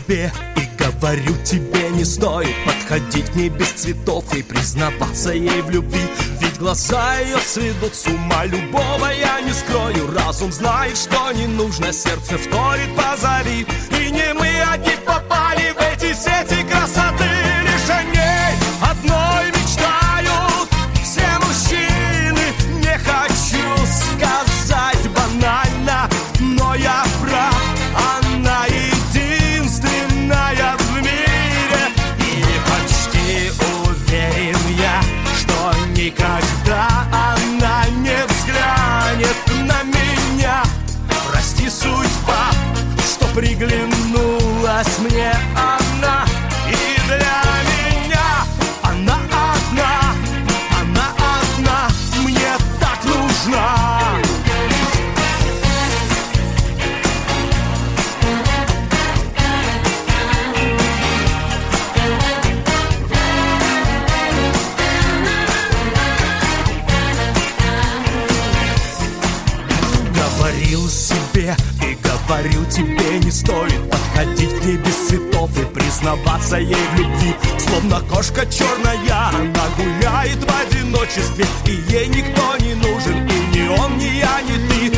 себе и говорю тебе, не стоит подходить к ней без цветов и признаваться ей в любви. Ведь глаза ее сведут с ума любого, я не скрою. Разум знает, что не нужно, сердце вторит, позови. И не мы одни попали в эти сети красоты. Лишь о ней одной мечтают все мужчины. Не хочу сказать банально, но я прав. Она единственная в мире. И почти уверен я, что никогда она не взглянет на меня. Прости, судьба, что приглянулась мне она. И для меня она одна, мне так нужна. Говорил себе и говорю тебе, не стоит подходить к ней без цветов и признаваться ей в любви. Словно кошка черная, она гуляет в одиночестве, и ей никто не нужен, и ни он, ни я, ни ты.